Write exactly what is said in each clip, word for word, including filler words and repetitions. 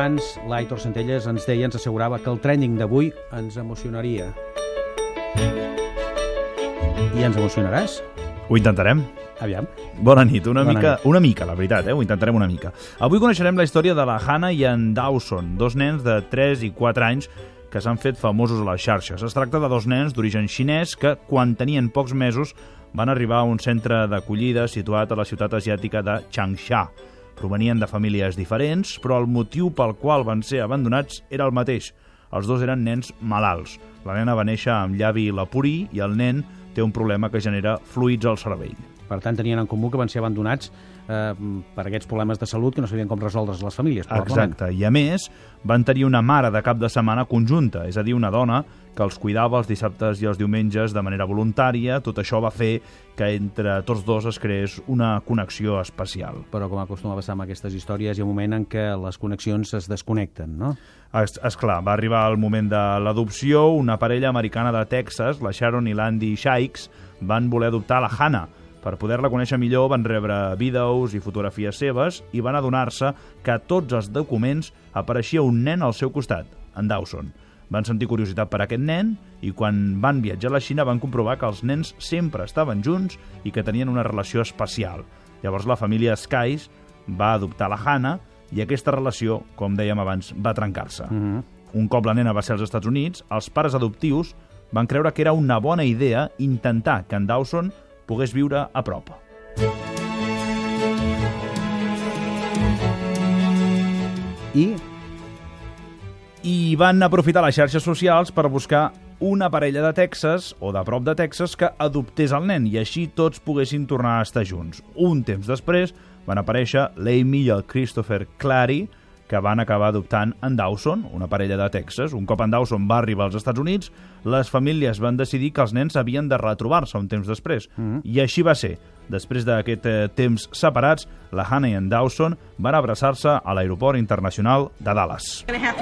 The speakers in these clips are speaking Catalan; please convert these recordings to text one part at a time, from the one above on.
abans l'Aitor Centelles ens deia, ens assegurava que el trending d'avui ens emocionaria. I ens emocionaràs? Ho intentarem. Aviam. Bona nit, una, Bona mica, nit. una mica, la veritat, eh? Ho intentarem una mica. Avui coneixerem la història de la Hannah i en Dawson, dos nens de tres i quatre anys que s'han fet famosos a les xarxes. Es tracta de dos nens d'origen xinès que, quan tenien pocs mesos, van arribar a un centre d'acollida situat a la ciutat asiàtica de Changsha. Provenien de famílies diferents, però el motiu pel qual van ser abandonats era el mateix. Els dos eren nens malalts. La nena va néixer amb llavi leporí i el nen té un problema que genera fluids al cervell. Per tant, tenien en comú que van ser abandonats eh, per aquests problemes de salut que no sabien com resoldre's les famílies. Exacte, i a més van tenir una mare de cap de setmana conjunta, és a dir, una dona que els cuidava els dissabtes i els diumenges de manera voluntària. Tot això va fer que entre tots dos es creés una connexió especial. Però com acostuma a passar amb aquestes històries, hi ha un moment en què les connexions es desconnecten, no? És, esclar, va arribar el moment de l'adopció. Una parella americana de Texas, la Sharon i l'Andy Shikes, van voler adoptar la Hannah. Per poder-la conèixer millor van rebre vídeos i fotografies seves i van adonar-se que a tots els documents apareixia un nen al seu costat, en Dawson. Van sentir curiositat per aquest nen i quan van viatjar a la Xina van comprovar que els nens sempre estaven junts i que tenien una relació especial. Llavors la família Skies va adoptar la Hannah i aquesta relació, com dèiem abans, va trencar-se. Mm-hmm. Un cop la nena va ser als Estats Units, els pares adoptius van creure que era una bona idea intentar que en Dawson pogués viure a prop. I? I van aprofitar les xarxes socials per buscar una parella de Texas, o de prop de Texas, que adoptés el nen i així tots poguessin tornar a estar junts. Un temps després van aparèixer l'Amy i el Christopher Clary, que van acabar adoptant en Dawson, una parella de Texas. Un cop en Dawson va arribar als Estats Units, les famílies van decidir que els nens havien de retrobar-se un temps després. Mm-hmm. I així va ser. Després d'aquest eh, temps separats, la Hannah i en Dawson van abraçar-se a l'aeroport internacional de Dallas.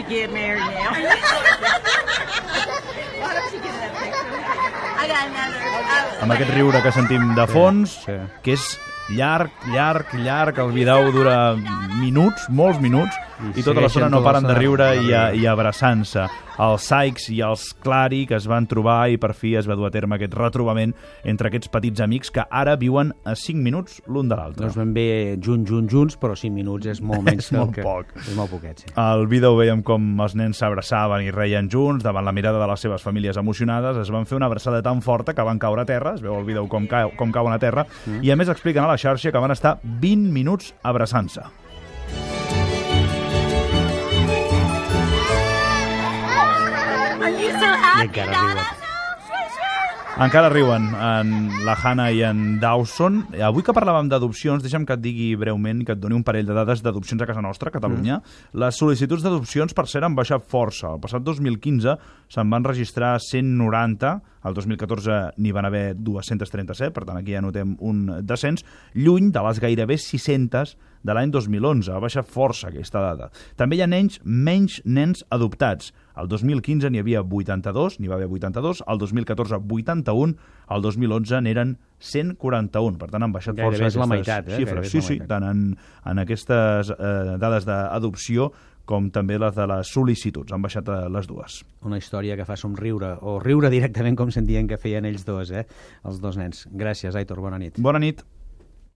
Amb aquest riure que sentim de fons, sí, sí. que és llarg, llarg, llarg, el vídeo dura minuts, molts minuts, i, i tota l'estona no paren de riure i, a, i abraçant-se. Els Sykes i els Clary que es van trobar i per fi es va dur a terme aquest retrobament entre aquests petits amics que ara viuen a cinc minuts l'un de l'altre. No es ben bé junts, junts, junts, però cinc minuts és molt menys és molt que... poc. És molt poquet, sí. Al vídeo veiem com els nens s'abraçaven i reien junts davant la mirada de les seves famílies emocionades. Es van fer una abraçada tan forta que van caure a terra, es veu al vídeo com, cau, com cauen a terra, mm. i a més expliquen a la xarxa que van estar vint minuts abraçant-se. I encara riuen. Encara riuen en la Hannah i en Dawson. Avui que parlàvem d'adopcions, deixa'm que et digui breument, que et doni un parell de dades d'adopcions a casa nostra, a Catalunya. Mm. Les sol·licituds d'adopcions, per cert, han baixat força. El passat dos mil quinze se'n van registrar cent noranta, el dos mil catorze n'hi van haver dues-centes trenta-set, per tant aquí ja notem un descens, lluny de les gairebé sis-centes de l'any dos mil onze. Ha baixat força aquesta dada. També hi ha menys, menys nens adoptats. El dos mil quinze n'hi havia vuitanta-dos, n'hi va haver vuitanta-dos, el dos mil catorze vuitanta-un, el dos mil onze n'eren cent quaranta-un. Per tant, han baixat Gairebé força és la meitat, eh? xifres. Sí, sí, tant en, en aquestes eh, dades d'adopció com també les de les sol·licituds. Han baixat les dues. Una història que fa somriure, o riure directament com sentien que feien ells dos, eh? Els dos nens. Gràcies, Aitor, bona nit. Bona nit.